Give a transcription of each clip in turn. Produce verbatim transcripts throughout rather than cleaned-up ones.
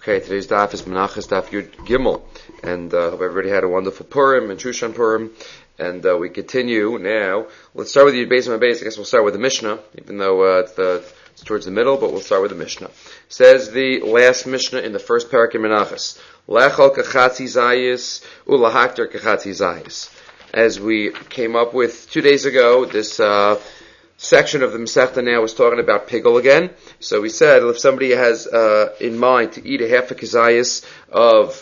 Okay, today's daf is Menachos Daf Yud Gimel, and uh, hope everybody had a wonderful Purim and Shushan Purim, and uh, we continue now. Let's start with Yud Beis and Beis. I guess we'll start with the Mishnah, even though uh, it's, the, it's towards the middle, but we'll start with the Mishnah. Says the last Mishnah in the first parak in Menachos, Lechol kachatzi zayis ulahakter kachatzi zayis. As we came up with two days ago, this uh, section of the Masechta now is talking about pigul again. So we said if somebody has uh, in mind to eat a half a kazayas of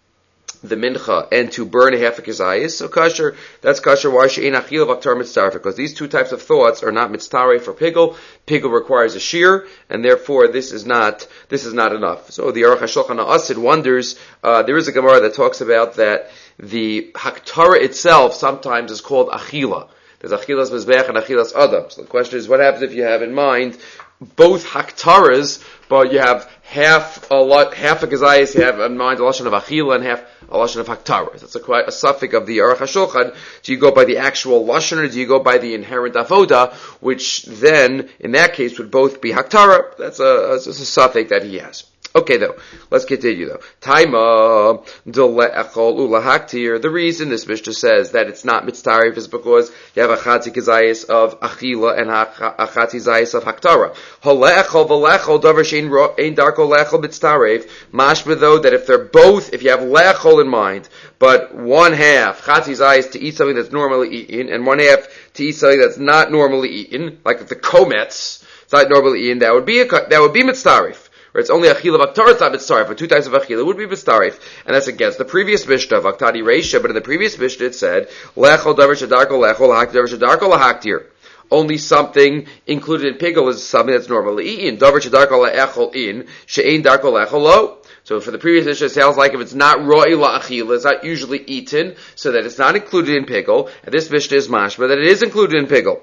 the mincha and to burn a half a kazayas, so kasher, that's kasher. Why she'ein achila v'aktar mitztaref? Because these two types of thoughts are not mitztaref for pigul. Pigul requires a shear, and therefore this is not this is not enough. So the Aruch HaShulchan Asid wonders. Uh, there is a Gemara that talks about that the haktara itself sometimes is called achila. There's achilas mizbeach and achilas adam. So the question is, what happens if you have in mind both haktaras, but you have half a lot, half a kazayas, you have in mind a lashon of achila and half a lashon of haktaras. That's a quite a suffix of the Aruch HaShulchan. Do you go by the actual lashon or do you go by the inherent avoda, which then in that case would both be haktara? That's a, that's a suffix that he has. Okay, though, let's continue though. Taima delechol ulahaktir. The reason this Mishnah says that it's not mitztarif is because you have a chatzi kazayis of achila and a chatzi zayis of haktara. Holechol velechol davar shein ein darko lechol mitztarif. Mashma though that if they're both, if you have lechol in mind, but one half chatzi zayis to eat something that's normally eaten, and one half to eat something that's not normally eaten, like if the komets, it's not normally eaten, that would be a, that would be mitztarif. Or it's only achila v'aktar, it's not mitztarif, but two types of achila would be mitztarif. And that's against the previous Mishnah, Vaktadi Reisha, but in the previous Mishnah it said, Lechol davar shedarko lechol, lahaktir davar shedarko lahaktir. Only something included in pigul is something that's normally eaten. Davar shedarko lechol in, she'ein darko lechol lo. So for the previous Mishnah, it sounds like if it's not roi la'achila, it's not usually eaten, so that it's not included in pigul. And this Mishnah is mashma, that it is included in pigul.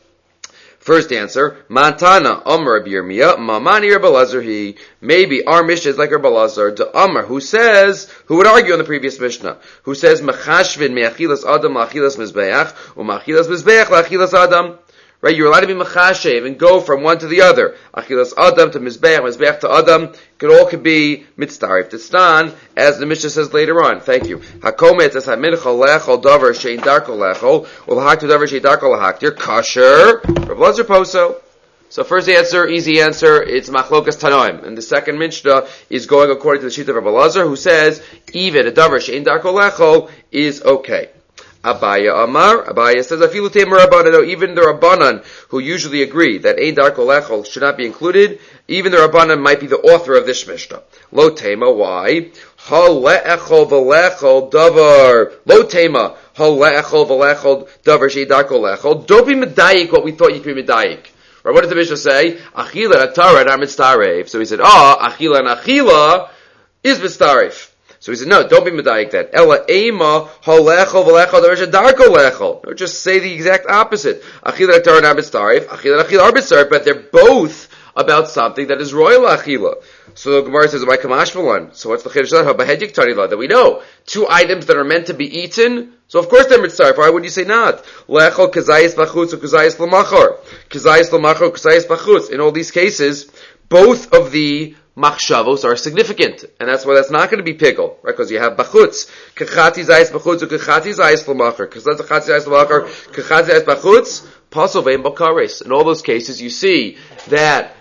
First answer, Mantana, Amr Rabbi Yirmiyah, Mamani Rabbi Elazar he. Maybe our Mishnah is like Rabbi Elazar, to Amr, who says, who would argue on the previous Mishnah, who says, Mechashvin me'achilas adam la'achilas mizbeach, u'ma'achilas mizbeach la'achilas adam. Right, you're allowed to be mechashev and go from one to the other. Achilas adam to mizbeach, mizbeach to adam. It all could be mitztarif to stan, as the Mishnah says later on. Thank you. Hakomet as hamincha lechol davar shein darko lechol, ulahaktu davar shein darko lahaktir kasher. Rav Elazar poso. So first answer, easy answer, it's machlokas tanoim. And the second Mishnah is going according to the sheet of Rav Elazar, who says even a davar shein darko lechol is okay. Abaya Amar, Abaya says, Afilu Temer Rabbanan, even the Rabbanan, who usually agree that Ein Darko Lechol should not be included, even the Rabbanan might be the author of this Mishnah. Lo Tema, why? Ha Le'echol V'Lechol Davar, Lo Tema, Ha Le'echol V'Lechol Davar Shei Darko Lechol. Don't be medayik what we thought you could be medayik. Right, what does the Mishnah say? Achila and Atara and Mitztaref. So he said, ah, oh, Achila and Achila is Mitztaref. So he said, no, don't be medayik that. Ela ema halechol v'lechol davar shedarko lechol. No, just say the exact opposite. Achila atar and mitztarif, achila achila are mitztarif, but they're both about something that is royal achila. So the Gemara says, "Why kamash v'lan?" So what's the chiddush of bahedik tarila that we know? Two items that are meant to be eaten. So of course they're mitztarif. Why would you say not? Lechol kazayis bachutz or kazayis l'machor, kazayis l'machor, kazayis bachutz. In all these cases, both of the machshavos are significant, and that's why that's not going to be pigul, right? Because you have bachutz, kachati zayis bachutz, or kachati zayis l'machar, kachati zayis l'machar, kachati zayis bachutz, pasol ve'im bakares. In all those cases, you see that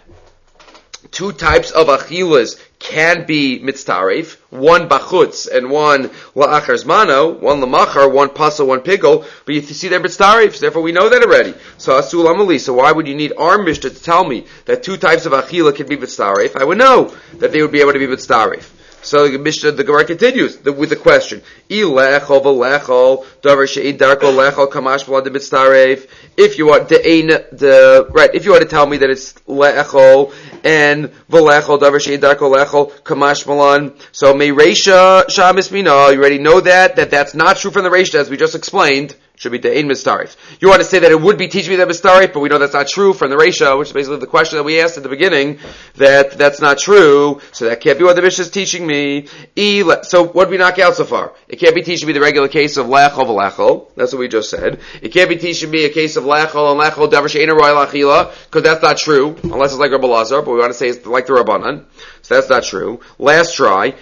two types of achilas can be mitztaref, one bachutz and one la'achar zmano, one l'machar, one pasol, one pigul, but you see they're mitztaref, therefore we know that already. So asul amali, so why would you need our Mishnah to tell me that two types of achila can be mitztaref? I would know that they would be able to be mitztaref. So the Mishnah, the Gemara continues the, with the question: Ilechol v'lechol davar she'ein darko lechol kamash v'lad mitztaref. If you want the ein the right, if you want to tell me that it's lechol and v'lechol davar she'ein darko lechol kamash v'lan, so may reisha shamis mina. You already know that that that's not true from the reisha as we just explained. should be de'ein mitzarif. You want to say that it would be teaching me that mitzarif, but we know that's not true from the Reisha, which is basically the question that we asked at the beginning, that that's not true, so that can't be what the Mishnah is teaching me. So what did we knock out so far? It can't be teaching me the regular case of lechol v'lechol. That's what we just said. It can't be teaching me a case of lechol and lechol davar she'eino roy lachila, because that's not true, unless it's like Rabbi Lazar, but we want to say it's like the Rabbanan. So that's not true. Last try.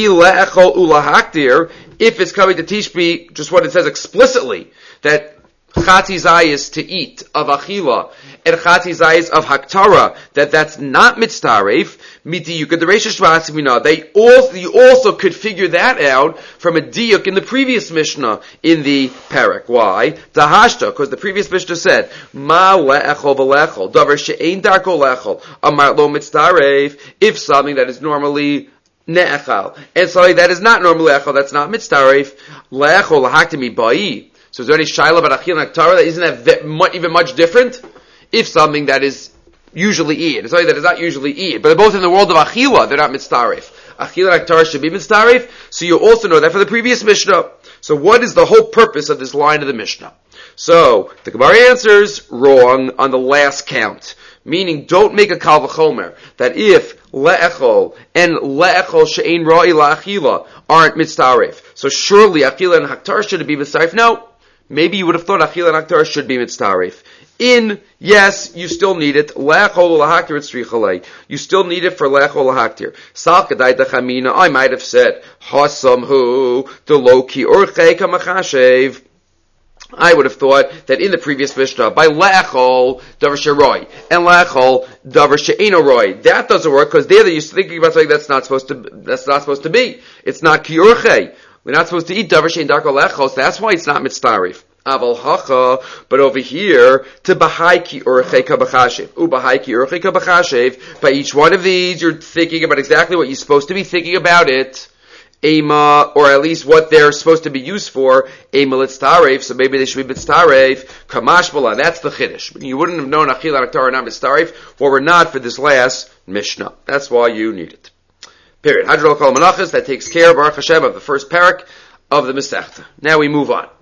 If it's coming to teach me just what it says explicitly, that chati zayis to eat of achila and chati zayis of haktara, that that's not mitzaref, miti yukad the Reisha Shvatzimina. They also, you also could figure that out from a diuk in the previous Mishnah in the parak. Why? Tahashta, because the previous Mishnah said, ma le'echol v'lechol, davar she'ein darko lechol, amar lo mitzaref, if something that is normally ne'echal, and something that is not normally echal, that's not mitzaref, le'echol lahaktimi ba'i. So is there any shaila about achil and aktara that isn't that even much different? If something that is usually eaten, something that is not usually eaten, but they're both in the world of achila, they're not mitzaref. Achil and aktara should be mitzaref, so you also know that for the previous Mishnah. So what is the whole purpose of this line of the Mishnah? So, the Gemara answers wrong on the last count. Meaning, don't make a kal v'chomer, that if le'echol and le'echol she'ein ra'i la'achila aren't mitzaref, so surely achila and haktar should be mitzaref. No. Maybe you would have thought achila and haktar should be mitzaref. In, yes, you still need it. Le'echol lahaktir etzrichalei. You still need it for le'echol lahaktir. Sal kadai dachamina, I might have said, hasamhu, deloki urchei kamachashev. I would have thought that in the previous Mishnah, by le'echol, davar she'roi, and le'echol, davar she'eino roi. That doesn't work, because there you're thinking about something that's not supposed to, that's not supposed to be. It's not ki urchei. We're not supposed to eat davar she'ein darko le'echol, so that's why it's not mitzarif. Aval hacha, but over here, to bahai ki urchei ka b'chashev. U bahai ki urchei ka b'chashev. By each one of these, you're thinking about exactly what you're supposed to be thinking about it. Ema, or at least what they're supposed to be used for, Ema litztaref, so maybe they should be mitztaref, kamash bala, that's the chiddush. You wouldn't have known achil and aktar are not mitztaref, or were not for this last Mishnah. That's why you need it. Period. Hadrol kol menachas, that takes care, Baruch Hashem, of the first parak of the Masechta. Now we move on.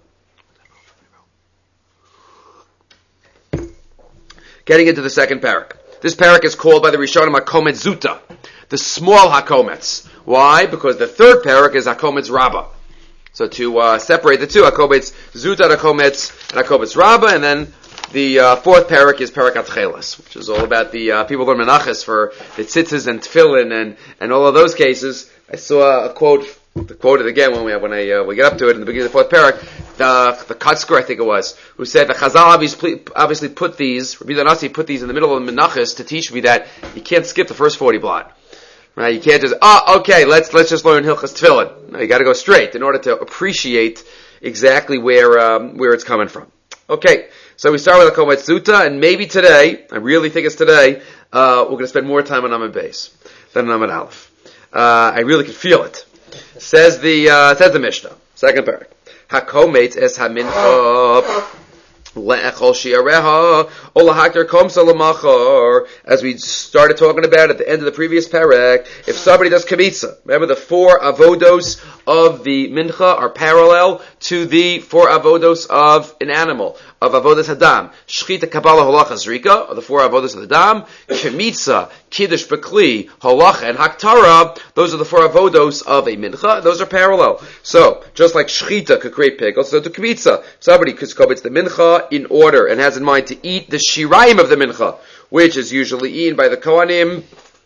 Getting into the second parak. This parak is called by the Rishonim Hakomet Zuta, the small Hakomets. Why? Because the third parak is Hakometz Rabbah. So to uh, separate the two, Hakometz Zuta, Hakometz, and Hakometz Rabbah, and then the uh, fourth parak is Parak Atcheles, which is all about the uh, people learn Menachos for the tzitzis and tefillin and, and all of those cases. I saw a quote, quoted again when we when I uh, we get up to it in the beginning of the fourth parak. The the Katzker, I think it was, who said the Chazal obviously obviously put these, Rabbi Nasi put these in the middle of the Menachos to teach me that you can't skip the first forty blot. Right? You can't just, oh, okay, let's, let's just learn Hilchas Tefillin. No, you gotta go straight in order to appreciate exactly where, um, where it's coming from. Okay. So we start with Hakometz Zuta, and maybe today, I really think it's today, uh, we're gonna spend more time on Amud Beis than on Amud Aleph. Uh, I really can feel it. Says the, uh, says the Mishnah. Second parak. Hakometz es hamincha. Le'echol shi'areha, o lahakir komsa l'machar. As we started talking about at the end of the previous parak, if somebody does kamitza, remember the four avodos of the mincha are parallel to the four avodos of an animal, of avodas hadam. Shchita, kabbalah, holacha, zrika, are the four avodos of the dam. Kamitza, kiddush, bekli, holacha, and haktara, those are the four avodos of a mincha. Those are parallel. So, just like shchita could create pickles, so to kamitza, somebody could commit the mincha in order and has in mind to eat the shiraim of the mincha, which is usually eaten by the kohanim.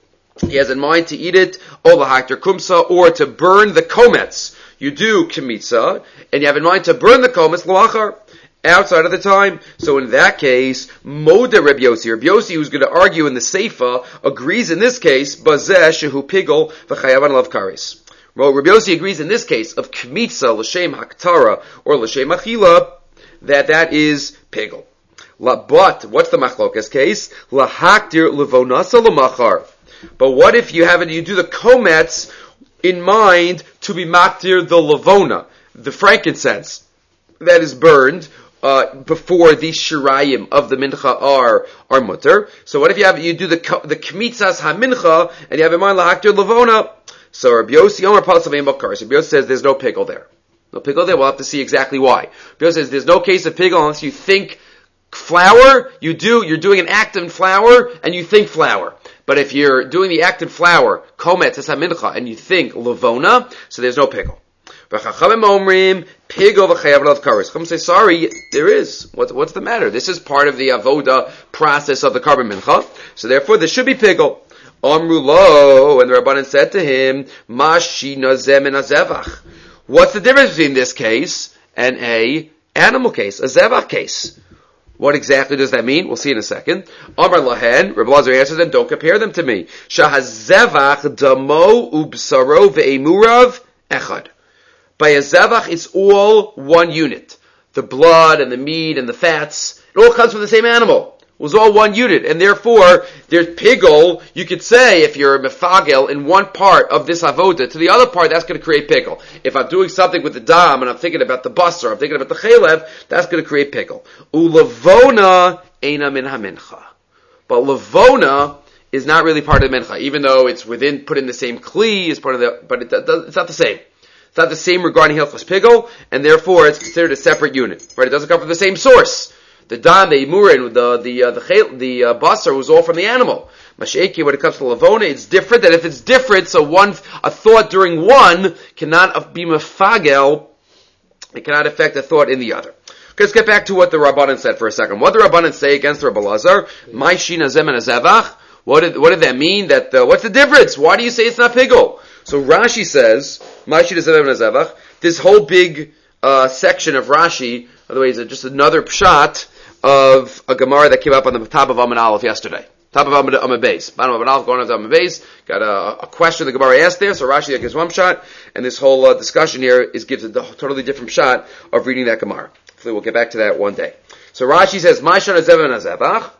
He has in mind to eat it, or lahakter kumsa, or to burn the komets. You do kamitza, and you have in mind to burn the komets l'achar, outside of the time. So in that case, Moda Reb Yossi, Reb Yossi, who's going to argue in the Seifa, agrees in this case, Bazeh shehu pigel v'chayavan lav karis. Well, Reb Yossi agrees in this case of kamitza l'shem haktara or l'shem achila, that that is pigel. But what's the machlokas case? Lahaktir levonasa l'machar. But what if you have it? You do the komets in mind to be maktir the levona, the frankincense that is burned uh, before the shirayim of the mincha are are mutter. So what if you have you do the the kmitzas hamincha and you have in mind lahaktir levona? So Rabbi Yossi Omer Pasavim Bakar. So Rabbi Yossi says there's no pickle there. No pigel there. We'll have to see exactly why. Rabbi says there's no case of pigel unless you think flour. You do. You're doing an act in flour, and you think flour. But if you're doing the act in flour, komet mincha, and you think lavona, so there's no pigel. Chachamim omrim pigel v'chayav lav kares. Chachamim say, sorry, there is. What, what's the matter? This is part of the avoda process of the carbon mincha. So therefore, there should be pigel. Amru lo, and the Rabbanan said to him, Mashi nazem and azevach. What's the difference between this case and a animal case, a zevach case? What exactly does that mean? We'll see in a second. Amar lahen, Rabbi Lazar answers, and don't compare them to me. Shahazevach damo ubsaro ve'emurav echad. By a zevach, it's all one unit. The blood and the meat and the fats, it all comes from the same animal. It was all one unit, and therefore, there's pigel. You could say, if you're a mefagel in one part of this avoda to the other part, that's going to create pigel. If I'm doing something with the dam, and I'm thinking about the basar, I'm thinking about the chalev, that's going to create pigel. Ulavona eina min hamincha. But lavona is not really part of the mincha, even though it's within, put in the same kli, it's part of the, but it, it's not the same. It's not the same regarding hilchos pigel, and therefore it's considered a separate unit. Right? It doesn't come from the same source. The dam, the imurin, the the uh, the chel, the uh, basar was all from the animal. Masheki, when it comes to lavona, it's different. And if it's different, so one a thought during one cannot be mefagel. It cannot affect a thought in the other. Okay, let's get back to what the Rabbanan said for a second. What did the Rabbanan say against Rabbi Lazar? My shina zem and azevach. What did what did that mean? That uh, what's the difference? Why do you say it's not pigel? So Rashi says my shina zem and azevach. This whole big uh, section of Rashi, by the way, is just another pshat of a Gemara that came up on the top of Amud Aleph yesterday. Top of Amud Beis. Bottom of Amud Aleph, going on to Amud Beis. Got a, a question the Gemara asked there, so Rashi gives one shot, and this whole uh, discussion here is gives a totally different shot of reading that Gemara. Hopefully we'll get back to that one day. So Rashi says, My shana zeven azevach.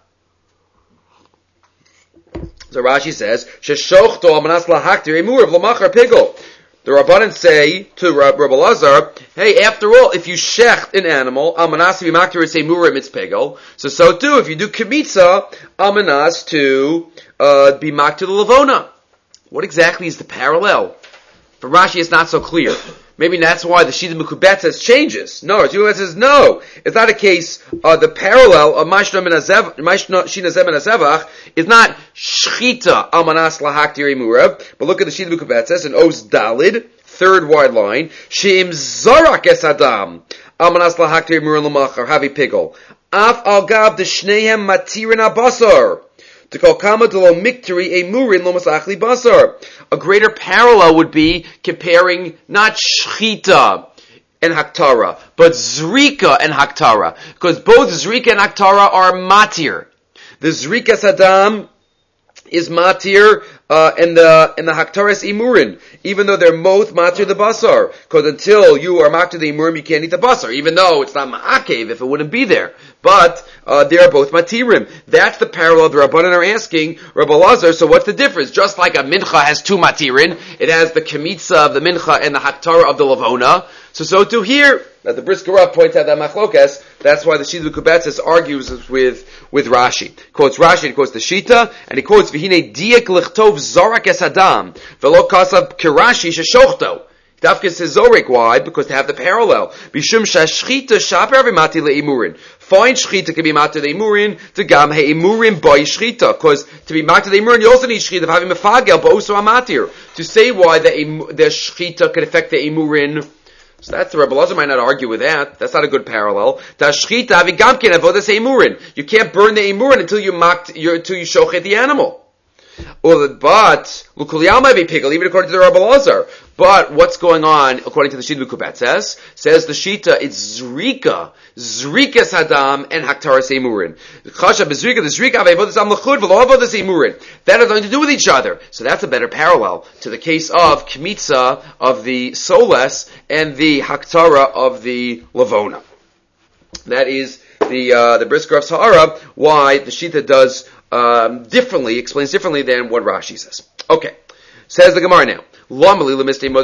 So Rashi says, Sheshochto amanas lahaktir emur of lamachar pigel. The Rabbanan say to Rabbi Lazar, hey, after all, if you shecht an animal, amanas v'maktir say murim it's pegel. So so too, if you do kemitza, amanas to uh, be maktir the lavona. What exactly is the parallel? For Rashi, it's not so clear. Maybe that's why the Shita Mekubetzes changes. No, Shita says no. It's not a case. Uh, the parallel of Mashna Shina Zem and Azevach is not Shchita Amanas Lahaktir Murav. But look at the Shita Mekubetzes in Oz Dalid, third wide line. Sheim Zarak Es Adam Amanas Lahaktir Murav Lamachar Havi Pigel Af Al Gab the Shnehem Matirin Abasar. To call kama to lo mikteri a murin lo masachli basar. A greater parallel would be comparing not shchita and haktara, but zrika and haktara, because both zrika and haktara are matir. The zrika sadam is matir, uh, and the and the haktara is imurin, even though they're both matir the basar. Because until you are matir the imurim, you can't eat the basar, even though it's not ma'akev if it wouldn't be there. But uh, they are both matirim. That's the parallel the Rabbanan are asking Rabbi Lazar. So what's the difference? Just like a mincha has two matirin, it has the kemitza of the mincha and the haktara of the lavona. So so too here. Now the Brisker Rav points out that machlokas. That's why the Shita Mekubetzes argues with with Rashi. Quotes Rashi and quotes the Shita, and he quotes V'hinei diek lichtov zarak es adam v'lo kasav kirashi sheshochto. Dafka says Zorik. Why? Because they have the parallel. Bishum shashchita shaper v'mati leimurin. Fine shchita can be mati leimurin to gam heimurin by shchita. Because to be mati leimurin, you also need shchita of having mefagel, but also a matir. To say why the the shchita can affect the emurin. So that's the Rebbe Lazar might not argue with that. That's not a good parallel. You can't burn the emurin until you mocked, until you shochet the animal. But Lukuliyal might be pigel, even according to the Rebbe Lazar. But what's going on according to the Shita Mekubetzes? Says the Shita, it's Zrika, Zrika Sadam and Haktara Seimurin. Chasha bezrika, the Zrika avevodas am lechud v'lo avodas Seimurin. That has nothing to do with each other. So that's a better parallel to the case of Kmitza of the Soles and the Haktara of the Lavona. That is the uh, the Brisker of Sahara. Why the Shita does um, differently, explains differently than what Rashi says. Okay, says the Gemara now. What's the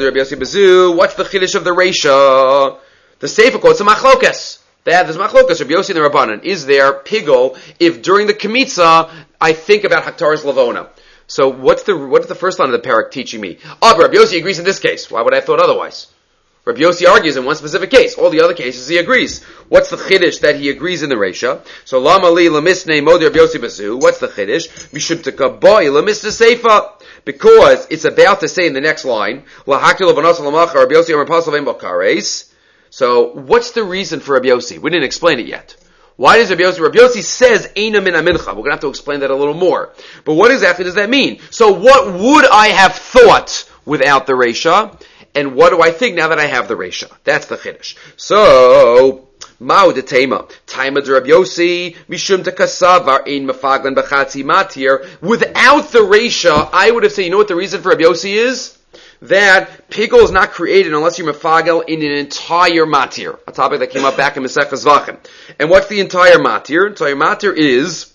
chiddush of the Reisha? The Sefer quotes a machlokas. There's machlokas. Rabbi Yossi and the Rabbanan. Is there pigel if during the Kemitza I think about Haktaras Lavona? So what's the what is the first line of the parak teaching me? Oh, Rabbi Yossi agrees in this case. Why would I have thought otherwise? Rabbi Yossi argues in one specific case. All the other cases he agrees. What's the chiddush that he agrees in the Reisha? So Lama li lamisnei modi Rabbi Yossi basu. What's the chiddush? Mishum tekaboy lamisna seifa. Because it's about to say in the next line, lahakil levanos lamacha Rabbi Yossi amar pasal vein bakares. So what's the reason for Rabbi Yossi? We didn't explain it yet. Why does Rabbi Yossi? Rabbi Yossi says eina min amincha. We're going to have to explain that a little more. But what exactly does that mean? So what would I have thought without the Reisha? And what do I think now that I have the Reisha? That's the Chiddush. So, Mao de Tema, Taima de Rabbi Yossi, Mishum de Kasavar, Ein Mefaglan B'chatzi Matir. Without the Reisha, I would have said, you know what the reason for Rabbi Yossi is? That Pigel is not created unless you're Mefagel in an entire Matir. A topic that came up back in Masechah Zvachim. And what's the entire Matir? Entire Matir is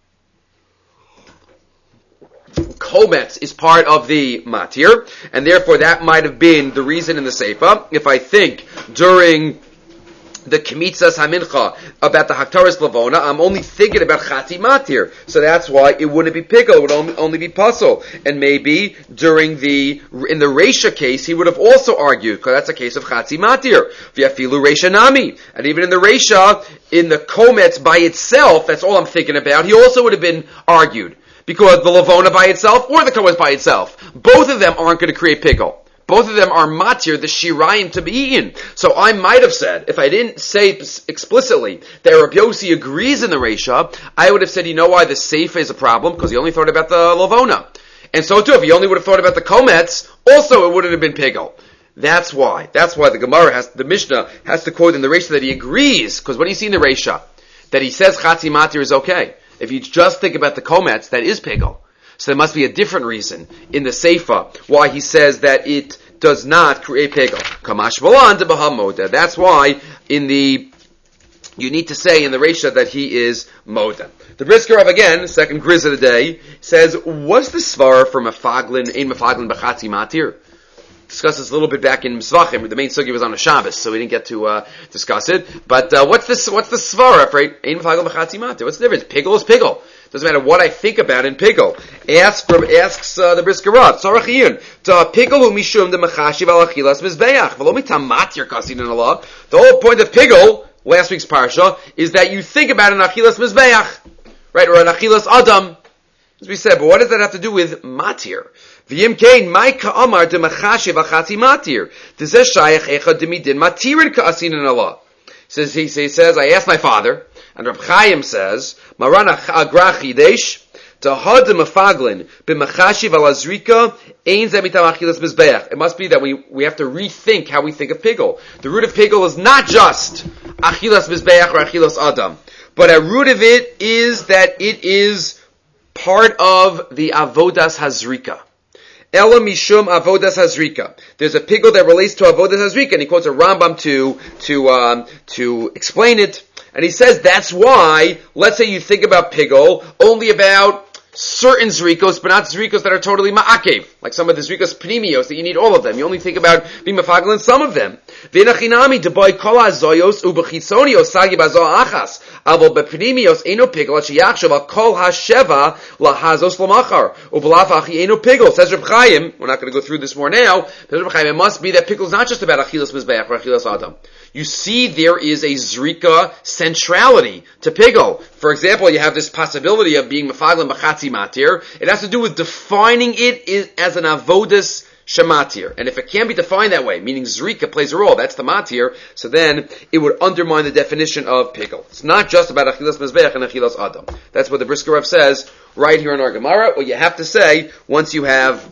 Kometz is part of the matir, and therefore that might have been the reason in the Seifa. If I think during the Kemitzas Hamincha about the Haktaris Lavona, I'm only thinking about Chati Matir. So that's why it wouldn't be Pickle, it would only, only be Puzzle. And maybe during the, in the Reisha case, he would have also argued, because that's a case of Chati Matir. V'yafilu Reisha Nami. And even in the Reisha, in the Kometz by itself, that's all I'm thinking about, he also would have been argued. Because the Lavona by itself or the Kometz by itself, both of them aren't going to create pickle. Both of them are matir, the shirayim to be eaten. So I might have said, if I didn't say explicitly that Rabbi Yossi agrees in the Reisha, I would have said, you know why the Seifa is a problem? Because he only thought about the Lavona. And so too, if he only would have thought about the Kometz, also it wouldn't have been pickle. That's why. That's why the Gemara has, the Mishnah has to quote in the Reisha that he agrees. Because what do you see in the Reisha? That he says Chatzi Matir is okay. If you just think about the Kometz, that is Pegel. So there must be a different reason in the Seifa why he says that it does not create Pegel. Kamash Balan de Bahamoda. That's why in the, you need to say in the Reisha that he is Moda. The Brisker Rav again, second Grizz of the day, says, what's the Svara for Mefaglin, Ein Mefaglin B'chatzi Matir? Discussed this a little bit back in Mizvachim. The main sugi was on a Shabbos, so we didn't get to uh, discuss it. But uh, what's this? What's the svara for Ein Mefagel B'chatzi Matir? What's the difference? Pigel is pigel. Doesn't matter what I think about in pigel. Ask from asks uh, the Brisker Rav. Tzarach Iyun to pigel hu mishum de mechashiv al achilas mizbeach v'lo mitamatir kasin in Allah. The whole point of pigel, last week's parsha, is that you think about an achilas mizbeach, right, or an achilas adam. As we said, but what does that have to do with matir? V'yim kein, mai ka'amar de mechashiv achatzi matir. Dezeh shayach echad demidin matirin ka'asin in Allah. Says, he, he says, I asked my father, and Reb Chaim says, Maran agra chidesh, tahad de mefaglin, b'mechashiv al azrika, ein zeh mitam achilas mizbeach. It must be that we, we have to rethink how we think of pigel. The root of pigel is not just achilas mizbeach or achilas adam, but a root of it is that it is part of the avodas hazrika. Ela mishum avodas hazrika. There's a pigel that relates to avodas hazrika, and he quotes a Rambam to to um, to explain it. And he says that's why. Let's say you think about pigel only about certain zrikos, but not zrikos that are totally ma'akev, like some of the zrikos pnimios that you need all of them. You only think about being mafagel in some of them. V'nachinami deboy kol hazoyos ubechitzonios sagi bazo achas. Avo bepnimios eno pigel at sheyachshav al kol hasheva lahazos lamachar ubelafachi eno pigel. Says Reb Chaim. We're not going to go through this more now. Says Reb Chaim, it must be that pigel is not just about achilas mizbeach or achilas adam. You see, there is a zrika centrality to pigel. For example, you have this possibility of being mafagel and b'chatzi matir. It has to do with defining it as an avodas shematir. And if it can't be defined that way, meaning zrika plays a role, that's the matir, so then it would undermine the definition of pigel. It's not just about achilas mizbeach and achilas adam. That's what the Brisker Rav says right here in our Gemara. What you have to say once you have,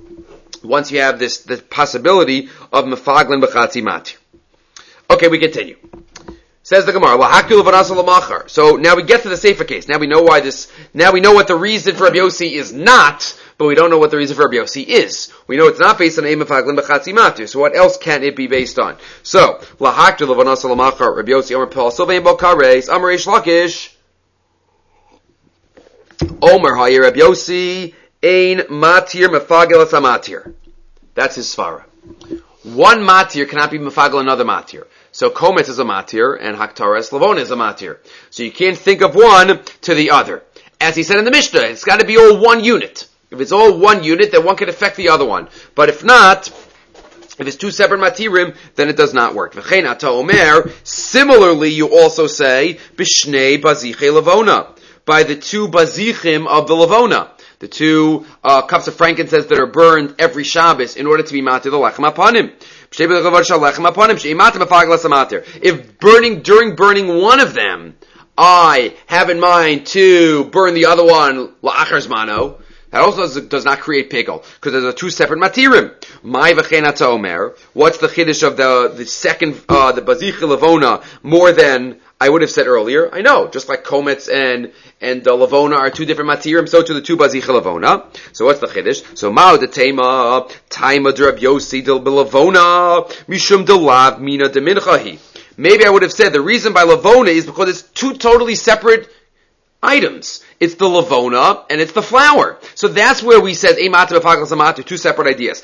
once you have this, the possibility of mafagel and b'chatzi matir. Okay, we continue. Says the Gemara, so now we get to the Seifa case. Now we know why this, now we know what the reason for Rabbi Yossi is not, but we don't know what the reason for Rabbi Yossi is. We know it's not based on Ein Mefaglin B'chatzi Matir, so what else can it be based on? So, Lahaktu Levanas Lamachar, Rabbi Yossi Omer Paul, Sylvain Bokares, Amar Reish Lakish, Omer Hayir Rabbi Yossi, Ein Matir Mefagel Matir. That's his svara. One matir cannot be mefagel another matir. So Kometz is a matir, and Haktaras Lavona is a matir. So you can't think of one to the other. As he said in the Mishnah, it's got to be all one unit. If it's all one unit, then one can affect the other one. But if not, If it's two separate matirim, then it does not work. V'chein ata omer, similarly you also say, b'shnei baziche lavona, by the two bazichim of the lavona, the two uh, cups of frankincense that are burned every Shabbos in order to be matir the lechem apanim. If burning, during burning one of them, I have in mind to burn the other one la'achar zmano, that also does, does not create pigel, because there's a two separate matirim. My v'chein ata omer, what's the chiddush of the, the second, uh, the bazich lavona, more than I would have said earlier? I know, just like komets and, and the lavona are two different matirim, so to the two bazich lavona. So what's the chiddush? So ma'u de tema, taima de Rab Yossi del belavona, mishum de lav mina de minchahi. Maybe I would have said the reason by lavona is because it's two totally separate items. It's the lavona and it's the flour. So that's where we said two separate ideas.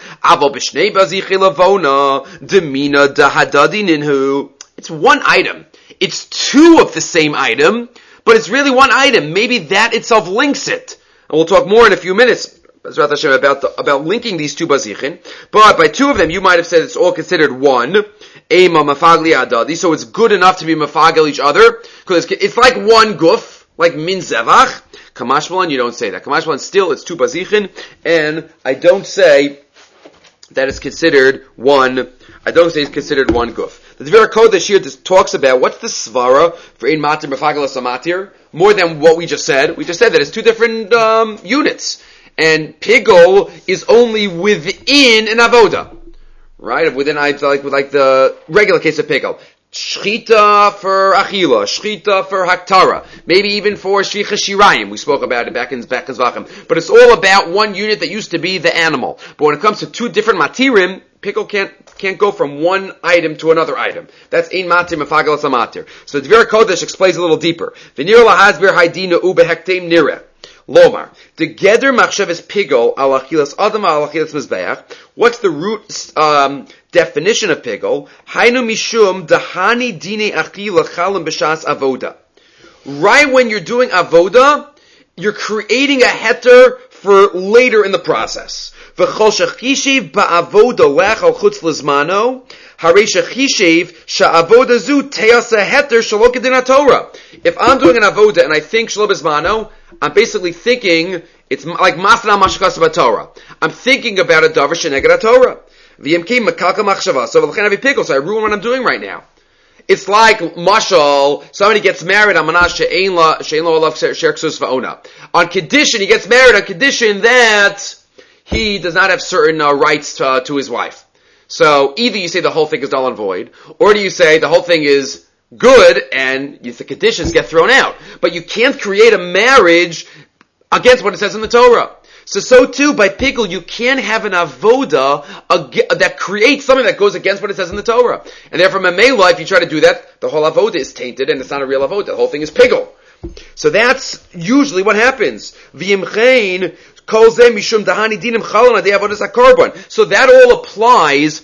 It's one item. It's two of the same item, but it's really one item. Maybe that itself links it. And we'll talk more in a few minutes about the, about linking these two bazichin. But by two of them, you might have said it's all considered one. Ema mafagli adadi. So it's good enough to be mafagel each other, because it's, it's like one guf. Like min zevach, kamashmalan, you don't say that. Kamashmalan, still, it's two bazichin, and I don't say that it's considered one, I don't say it's considered one guf. The Dvir Kodesh here talks about what's the svara for ein matir mefagel samatir, more than what we just said. We just said that it's two different um, units, and pigol is only within an avoda, right? Within, like, like the regular case of pigol. Shchita for achila, shchita for haktara, maybe even for shvicha shirayim. We spoke about it back in back in Zvachim. But it's all about one unit that used to be the animal. But when it comes to two different matirim, pickle can't can't go from one item to another item. That's ein matir mefagel samatir. So the Dvir Kodesh explains a little deeper. V'nir lahasbir haydina u behektem nireh. Lomar, the geder machshavas pigol al achilas adam al achilas mizbeach. What's the root um, definition of pigol? Hainu mishum dahani dine achila chalim b'shas avoda. Right when you're doing avoda, you're creating a heter for later in the process. V'chol shechishiv ba'avoda lech al chutz lizmano. Harei shechishiv sha'avoda zu te'asa heter shelo kedin haTorah. If I'm doing an avoda and I think shelo b'zmano, I'm basically thinking, it's like masna mashkas b'Torah. I'm thinking about a davar sheneged haTorah. V'yemkim mekalka machshava. So v'lechen avi pigol. So I ruin what I'm doing right now. It's like mashal. Somebody gets married on manash she'ein la she'ein lo olav sherksus va'ona. On condition, he gets married on condition that he does not have certain uh, rights to, to his wife. So either you say the whole thing is null and void, or do you say the whole thing is good and the conditions get thrown out. But you can't create a marriage against what it says in the Torah. So, so too, by pigol, you can't have an avoda ag- that creates something that goes against what it says in the Torah. And therefore, memela, if you try to do that, the whole avoda is tainted and it's not a real avoda. The whole thing is pigol. So that's usually what happens. V'yimchein kol zeh mishum dahani dinim chalon adei avodas hakorban. So that all applies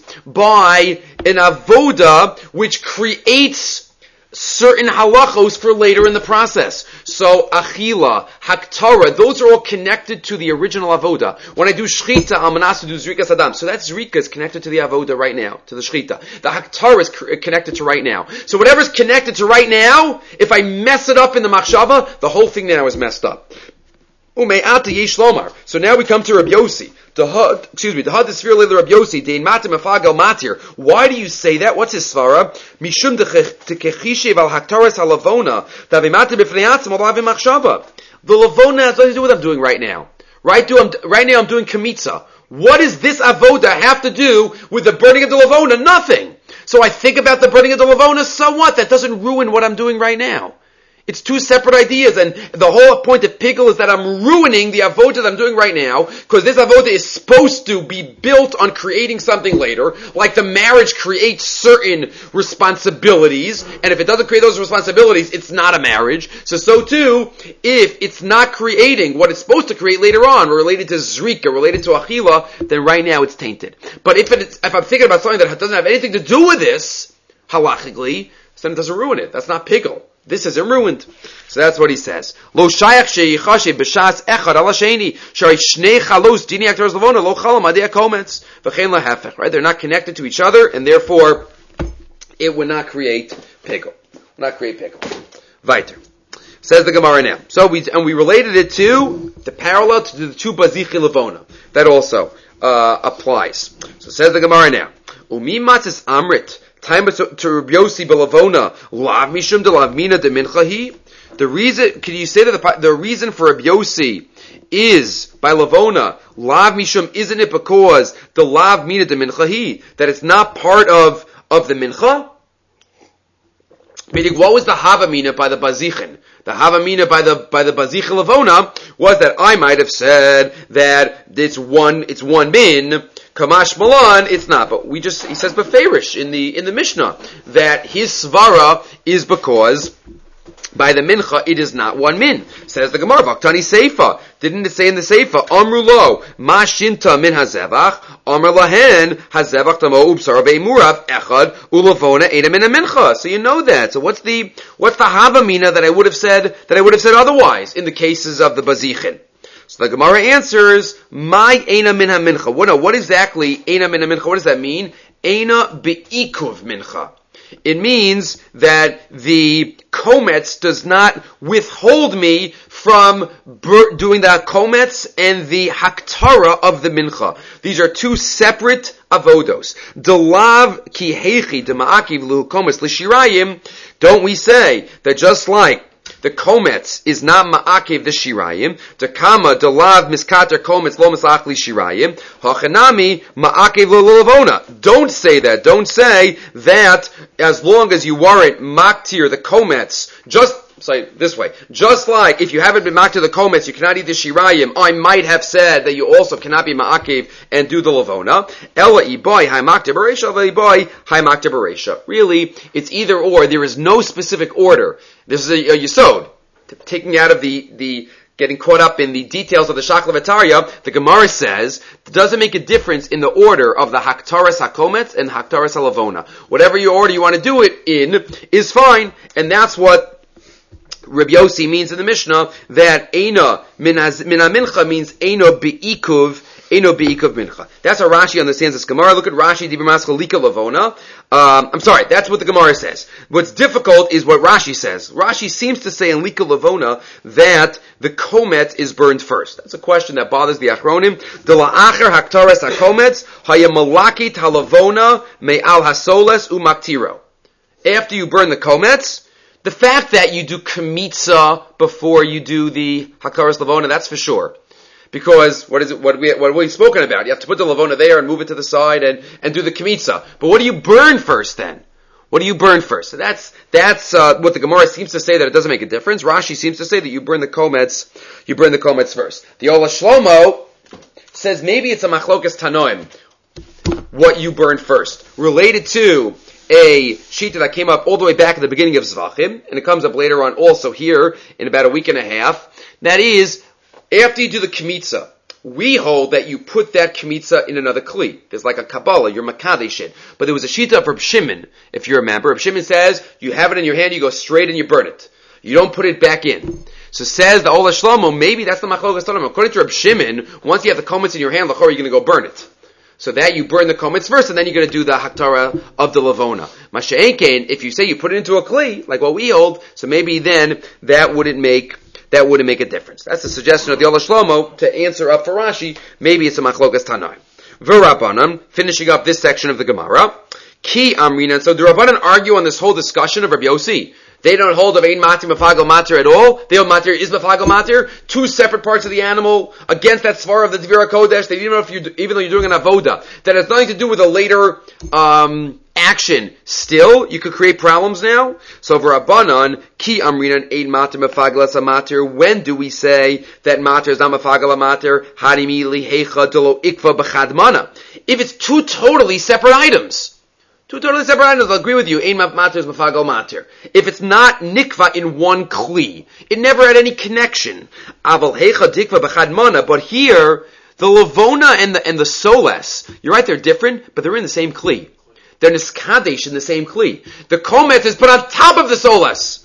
by an avoda which creates certain halachos for later in the process. So achila, haktara, those are all connected to the original avoda. When I do shchita, I'm asked to do zrika sadam. So that zrika is connected to the avoda right now, to the shchita. The haktara is c- connected to right now. So whatever's connected to right now, if I mess it up in the machshava, the whole thing now is messed up. Ume'ata yesh lomar. So now we come to Rab Yossi. The had, excuse me, the had is sphere Rab Yossi, dein matir mefagel matir. Why do you say that? What's his svara? Mishum dekechishev al haktaras halavona, davi matir b'fnei atzim al lavi machshava. The lavona has nothing to do with what I'm doing right now. Right, do I'm, right now I'm doing kamitza. What does this avoda have to do with the burning of the lavona? Nothing. So I think about the burning of the lavona, so what? That doesn't ruin what I'm doing right now. It's two separate ideas, and the whole point of pigol is that I'm ruining the avodah that I'm doing right now, because this avodah is supposed to be built on creating something later, like the marriage creates certain responsibilities, and if it doesn't create those responsibilities, it's not a marriage. So, so too, if it's not creating what it's supposed to create later on, related to zrika, related to achila, then right now it's tainted. But if it's, if I'm thinking about something that doesn't have anything to do with this, halachically, then it doesn't ruin it. That's not pigol. This isn't ruined. So that's what he says. Lo shayach sheyichashe b'shas echad ala sheni shari shnei chalos dini aktoros levona lo chalam adei hakometz v'chein lahafech. Right? They're not connected to each other, and therefore it would not create pigul. Would not create pigul. Weiter. Says the Gemara now. So we and we related it to the parallel to the two bazichi levona. That also uh, applies. So says the Gemara now. Umi matzis amrit time to Rabbi Yossi belavona lav mishum de lav mina de minchahi. The reason, can you say that the the reason for Rabbi Yossi is by lavona lav mishum? Isn't it because the lav mina de minchahi that it's not part of of the mincha? Meaning, what was the havamina by the bazichin? The havamina by the by the bazichin lavona was that I might have said that it's one it's one min. Kamash Malan, it's not. But we just he says beferish in the in the Mishnah that his svara is because by the mincha it is not one min. Says the Gemara, Vaktani Seifa. Didn't it say in the Seifa, Amru lo, ma shinta min hazevach, Amr lahen, hazevach tamo ubsar be'imurav, echad, ulavona eda min mincha. So you know that. So what's the, what's the havamina that I would have said, that I would have said otherwise in the cases of the bazichin? So the Gemara answers, my ena min mincha. What, no, what exactly, ena min mincha, what does that mean? Ena be'ikuv mincha. It means that the kometz does not withhold me from bur- doing the kometz and the haktara of the mincha. These are two separate avodos. Delav ki hechi dema'akiv lu kometz l'shirayim. Don't we say that just like the kometz is not ma'akev the shirayim, the kama delav miskater kometz lo misachli shirayim, hachanami ma'akev lo lavona. Don't say that. Don't say that as long as you weren't maktir the kometz, just say this way, just like if you haven't been maktir the kometz, you cannot eat the shirayim. I might have said that you also cannot be ma'akev and do the lavona. Ela iboy hay maktir bereisha, ela iboy hay maktir bereisha. Really, it's either or. There is no specific order. This is a, a yisod. Taking out of the, the, getting caught up in the details of the Shakla V'Tarya, the Gemara says, it doesn't make a difference in the order of the Haktaras HaKometz and Haktaras HaLavona. Whatever your order you want to do it in is fine, and that's what Rabbi Yossi means in the Mishnah, that Eina min mincha means Eino be'ikuv, Eino be'ikuv mincha. That's how Rashi understands this Gemara. Look at Rashi, Dibur Maskal Lika Lavona. Um, I'm sorry, that's what the Gemara says. What's difficult is what Rashi says. Rashi seems to say in Lika Lavona that the kometz is burned first. That's a question that bothers the Achronim. De la'acher haktares hakometz haya malakit halavona me'al hasoles umaktiro. After you burn the kometz, the fact that you do kamitza before you do the hakaras lavona, that's for sure. Because what is it? What we what we've spoken about? You have to put the lavona there and move it to the side and, and do the kamitza. But what do you burn first then? What do you burn first? So that's that's uh, what the Gemara seems to say, that it doesn't make a difference. Rashi seems to say that you burn the kometz, you burn the kometz first. The Ola Shlomo says maybe it's a machlokas tanoim, what you burn first, related to a shita that came up all the way back at the beginning of Zvachim, and it comes up later on also here in about a week and a half. That is, after you do the kmitza, we hold that you put that kmitza in another kli. There's like a Kabbalah, you're makadesh it. But there was a shita of Reb Shimon, if you remember. Reb Shimon says, you have it in your hand, you go straight and you burn it. You don't put it back in. So says the Ola Shlomo, maybe that's the machlokas tanoim. According to Reb Shimon, once you have the kometz in your hand, l'chor, you're going to go burn it. So that you burn the kometz first, and then you're going to do the haktara of the lavona. Masha'enkein, if you say you put it into a kli, like what we hold, so maybe then that wouldn't make that wouldn't make a difference. That's the suggestion of the Ola Shlomo to answer up for Rashi. Maybe it's a machlokas tanoim. V'Rabbanan, finishing up this section of the Gemara. Ki amrinan. So the Rabbanan argue on this whole discussion of Rabbi Yossi. They don't hold of ein matir mafagel matir at all. They hold matir is mafagel matir. Two separate parts of the animal against that svara of the Dvira Kodesh. That even if you, even though you're doing an avoda, that has nothing to do with a later um, action. Still, you could create problems now. So for Rabbanan, ki amrinan ein matir mafagel matir. When do we say that matir is not mafagel matir? Hadimi lihecha delo ikva b'chadmana. If it's two totally separate items. Two totally separate items, I'll agree with you. Ein matir is mafagel matir. If it's not nikva in one kli, it never had any connection. Aval hecha dikva b'chadmana. But here, the lavona and the and the soles, you're right, they're different, but they're in the same kli. They're niskadesh in the same kli. The kometz is put on top of the soles.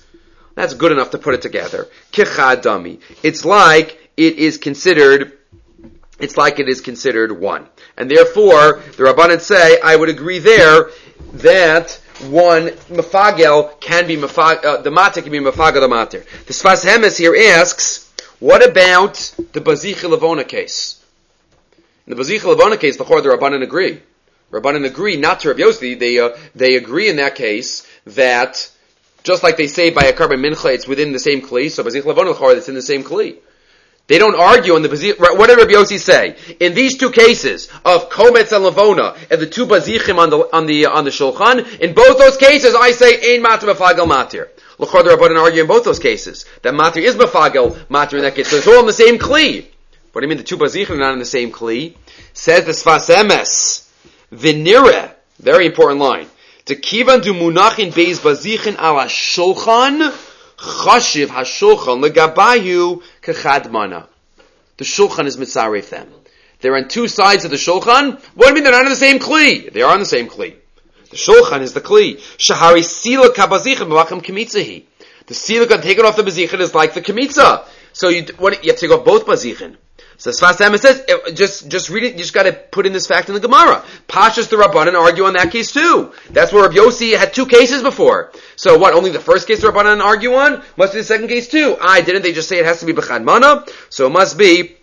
That's good enough to put it together. Kichadami. It's like it is considered, it's like it is considered one. And therefore, the Rabbanan say, I would agree there that one mafagel can be mafag, uh, the mater can be mafagel the mater. The Sfas Hemes here asks, what about the Bazicha Levona case? In the Bazicha Levona case, the Rabbanan agree. Rabbanan agree not to Rav Yossi. They uh, they agree in that case that just like they say by a carbon mincha, it's within the same kli. So Bazicha Levona l'chor, it's in the same kli. They don't argue on the Bazicha. What did Rav Yossi say in these two cases of Kometz and Levona and the two Bazichim on the on the on the Shulchan? In both those cases, I say ein matir mafagel matir. L'chor, the Rabbanan argue in both those cases that matir is mafagel matir in that case. So it's all in the same kli. What do you mean the two Bazichim are not in the same kli? Says the Sfas Emes. V'nireh, very important line. To kivan du munachin beis bazichin ala shulchan, chashiv ha-shulchan legabayu kechadmana. The shulchan is mitzaref them. They're on two sides of the shulchan. What do you mean they're not in the same kli? They are on the same kli. The shulchan is the kli. Shahari sila kabazichin b'vacham kemitzahi. The sila taken off the bazichin is like the kemitza. So you, what, you have to take off both bazichin. So Sfas Emes says, it, just, just read it, you just gotta put in this fact in the Gemara. Pashas the Rabbanan argue on that case too. That's where Rav Yossi had two cases before. So what, only the first case the Rabbanan argue on? Must be the second case too. I didn't they just say it has to be B'chad Mana? So it must be,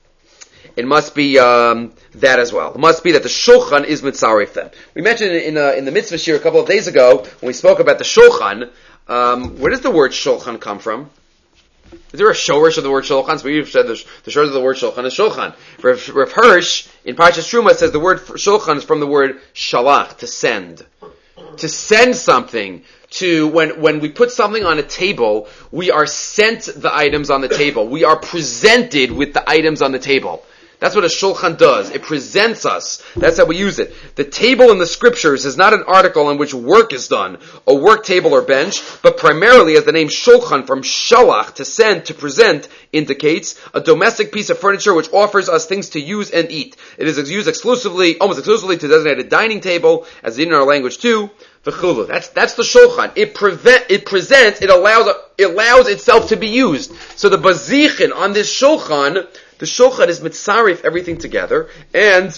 it must be, um, that as well. It must be that the Shulchan is Mitzaref them. We mentioned in, uh, in the Mitzvah Shir a couple of days ago, when we spoke about the Shulchan, um, where does the word Shulchan come from? Is there a shorish of the word shulchan? So we've said the, the shorish of the word shulchan is shulchan. Rav, Rav Hirsch in Parshas Truma says the word shulchan is from the word shalach, to send. To send something. To when when we put something on a table, we are sent the items on the table. We are presented with the items on the table. That's what a shulchan does. It presents us. That's how we use it. The table in the scriptures is not an article on which work is done, a work table or bench, but primarily, as the name shulchan from shalach, to send, to present, indicates, a domestic piece of furniture which offers us things to use and eat. It is used exclusively, almost exclusively, to designate a dining table, as in our language too. V'chulu. That's that's the shulchan. It prevent, it presents, it allows, it allows itself to be used. So the bazichin on this shulchan, the shulchan is mitzaref everything together, and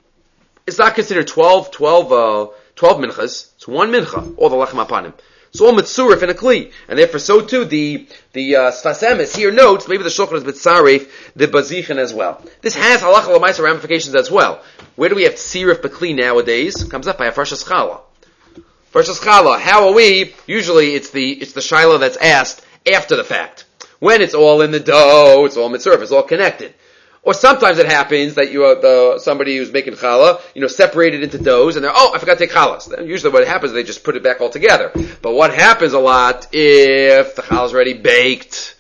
it's not considered twelve, twelve, uh, twelve minchas. It's one mincha, all the lechem apanim. It's all mitzuref in a kli, and therefore so too the the uh, Sfas Emes here notes maybe the shulchan is mitzaref the bazichin as well. This has halacha l'maisa ramifications as well. Where do we have tzirif b'kli nowadays? Comes up by a farshas chala. Farshas chala. How are we? Usually it's the it's the shaila that's asked after the fact. When it's all in the dough, it's all mitzuref, it's all connected. Or sometimes it happens that you are the, somebody who's making challah, you know, separated into doughs, and they're, oh, I forgot to take challahs. Then usually what happens is they just put it back all together. But what happens a lot if the challah is already baked?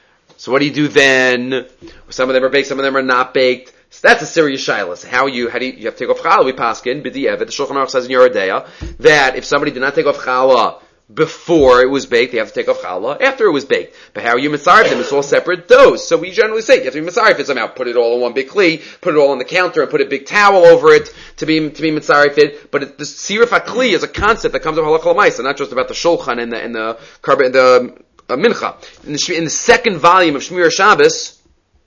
So what do you do then? Some of them are baked, some of them are not baked. So that's a serious shilas. How you, how do you, you have to take off challah? We paskin, b'di'evet. The Shulchan Aruch says in Yoreh Deah that if somebody did not take off challah before it was baked, they have to take off challah. After it was baked. But how are you mitzaref them? It's all separate doughs. So we generally say, you have to be mitzaref it somehow. Put it all in one big kli, put it all on the counter, and put a big towel over it to be, to be mitzaref it. But it, the sirif hakli is a concept that comes from halakha l'maisa, not just about the shulchan and the, and the, carbon, the, uh, mincha. In the, in the second volume of Shmir Shabbos,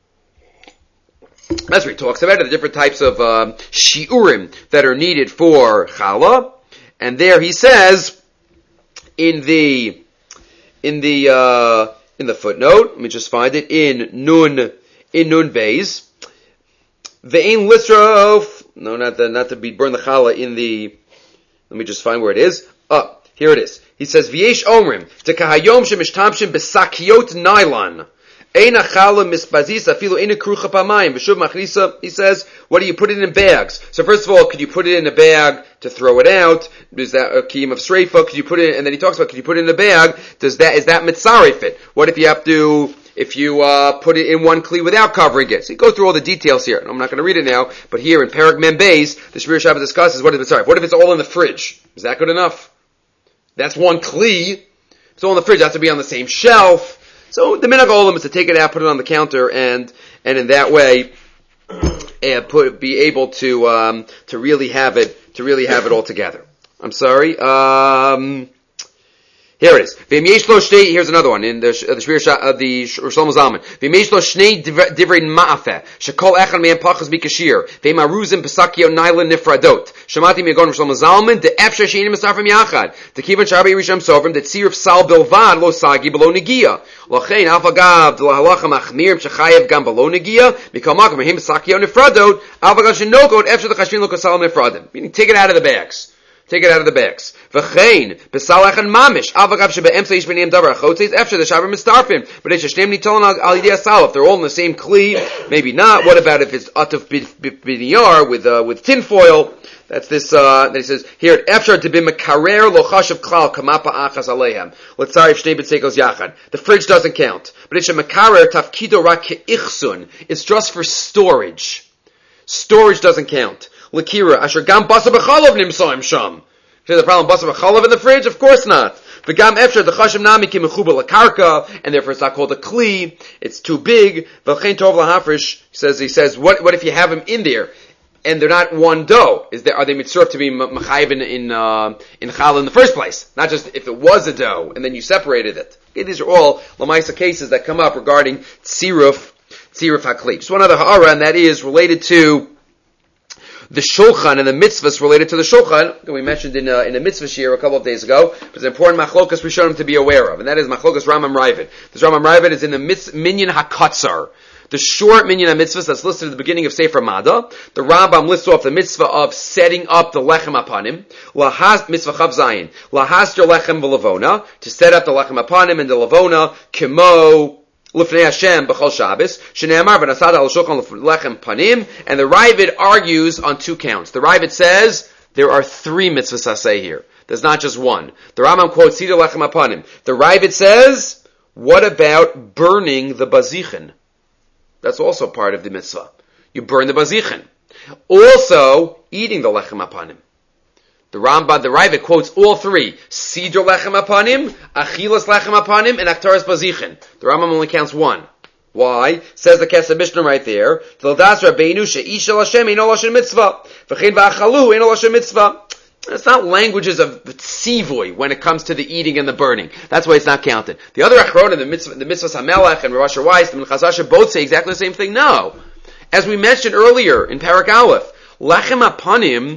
that's where he talks about it, the different types of, um, shiurim that are needed for challah. And there he says, In the, in the, uh, in the footnote, let me just find it, in Nun, in Nun Beis, Ve'ein Lisrof, no, not the, not to be burn the challah in the, let me just find where it is. Oh, here it is. He says, V'yesh Omrim, Tekahayom shemishtamshim besakiot nylon. Ein achala mispazis afilu ein krucha pamayim. V'shuv machnisa, he says, what do you put it in bags? So first of all, could you put it in a bag to throw it out? Is that a kiyum of sreifa? Could you put it, and then he talks about, could you put it in a bag? Does that, is that mitzaref it? What if you have to, if you, uh, put it in one kli without covering it? So he goes through all the details here. I'm not gonna read it now, but here in Perek Mem Beis, the Shmir Shabbos discusses what is mitzaref. What if it's all in the fridge? Is that good enough? That's one kli. It's all in the fridge. It has to be on the same shelf. So the minhag olam is to take it out, put it on the counter, and and in that way, uh, put be able to um, to really have it to really have it all together. I'm sorry. Um, Here it is. Here's another one in the the Shvir of the Shlomo Zalman. V'yesh lo shnei divrei ma'afeh shekol echad mehem pachas bikashir v'maruzim pesakio nylon nifradot. Shamati miyagon Shlomo Zalman de efsher she'inim esafim yachad the kivan sharbi risham sovrim the tzir of sal bilvad lo sagi below negia lochein alfagav de lahalacha machmir shechayev gam below negia mikol makom mehem pesakio nifradot alfagav shenokot efsher the chashvin lo kasal nifradim. Meaning, take it out of the bags. Take it out of the bags. V'chein b'salach and mamish avagav shebe'emsa ish b'neim davar achotzeis efshar the shaber mistarfim. But it's shneim nitolan al yidei asal. If they're all in the same kli, maybe not. What about if it's atuf b'niyar with uh, with tinfoil? That's this. Uh, that he says here at efshar to be mekarer lo chashav klal kamapa achas aleihem. Let's say if shnei b'tzekos yachad. The fridge doesn't count, but it's a mekarer tafkido rak keichsun. It's just for storage. Storage doesn't count. Lakira, asher gam basa b'chalav nimsaim sham. Is the problem basa b'chalav in the fridge? Of course not. But gam efshar the chashem nami ki mechuba lakarka, and therefore it's not called a kli. It's too big. V'chein tov lahafresh. He says, he says, what, what if you have them in there, and they're not one dough? Is there, are they mitzvah to be mechayiv in, in, uh, in challah in the first place? Not just if it was a dough, and then you separated it. Okay, these are all lamaisa cases that come up regarding tziruf, tziruf hakli. Just one other ha'ara, and that is related to the shulchan and the mitzvahs related to the shulchan. We mentioned in uh, in a mitzvah shir a couple of days ago. But it's an important machlokas we show them to be aware of, and that is machlokas Rambam Ravid. This Rambam Ravid is in the mitz, minyan hakatzar, the short minyan mitzvahs that's listed at the beginning of Sefer Mada. The Rambam lists off the mitzvah of setting up the lechem apanim, lahas mitzvah chav zayin, lahas your lechem v'lavona, to set up the lechem apanim and the lavona, kimo L'fnei Hashem b'chol Shabbos, shene'amar v'nasad al shulchan lechem panim, and the Ravid argues on two counts. The Ravid says there are three mitzvahs aseh here. There's not just one. The Rambam quotes Sida lechem apanim. The Ravid says, what about burning the bazichin? That's also part of the mitzvah. You burn the bazichin. Also, eating the lechem apanim. The Rambam, the Ravid quotes all three: Sidr lechem apanim, Achilas lechem apanim, and Aktaras bazichin. The Rambam only counts one. Why? Says the Kesef Mishnah right there. T'ildas Rabbeinu she'ishal Hashem eino lashon mitzvah, v'chein v'achalu eino lashon mitzvah. It's not languages of tzivoy when it comes to the eating and the burning. That's why it's not counted. The other achronim, the mitzvah, the mitzvahs hamelech and Rosh Hashanah, the Chazasha, both say exactly the same thing. No, as we mentioned earlier in Parak Aleph, lechem apanim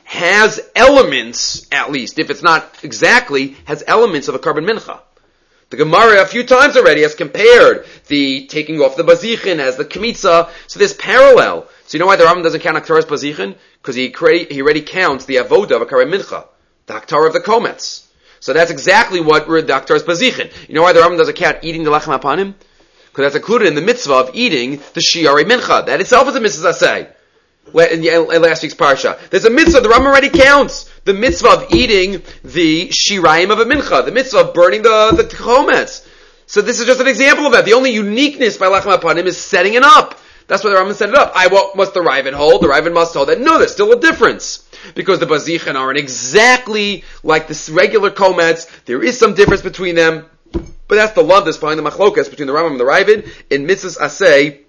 has elements, at least, if it's not exactly, has elements of a carbon mincha. The Gemara a few times already has compared the taking off the bazichin as the kmitza, so there's parallel. So you know why the Rambam doesn't count Aktaras bazichin? Because he, he already counts the avoda of a carbon mincha, the Aktar of the komets. So that's exactly what the Aktaras bazichin. You know why the Rambam doesn't count eating the lechem apanim? Because that's included in the mitzvah of eating the shiarei mincha. That itself is a mitzvah aseh. In last week's parsha, there's a mitzvah. The Rambam already counts the mitzvah of eating the shirayim of a mincha, the mitzvah of burning the the chometz. So this is just an example of that. The only uniqueness by lechem apanim is setting it up. That's why the Rambam set it up. I what must the Ravid hold? The Ravid must hold that no, there's still a difference because the bazichin aren't exactly like the regular chometz. There is some difference between them, but that's the love that's behind the machlokas between the Rambam and the Ravid in mitzvahs aseh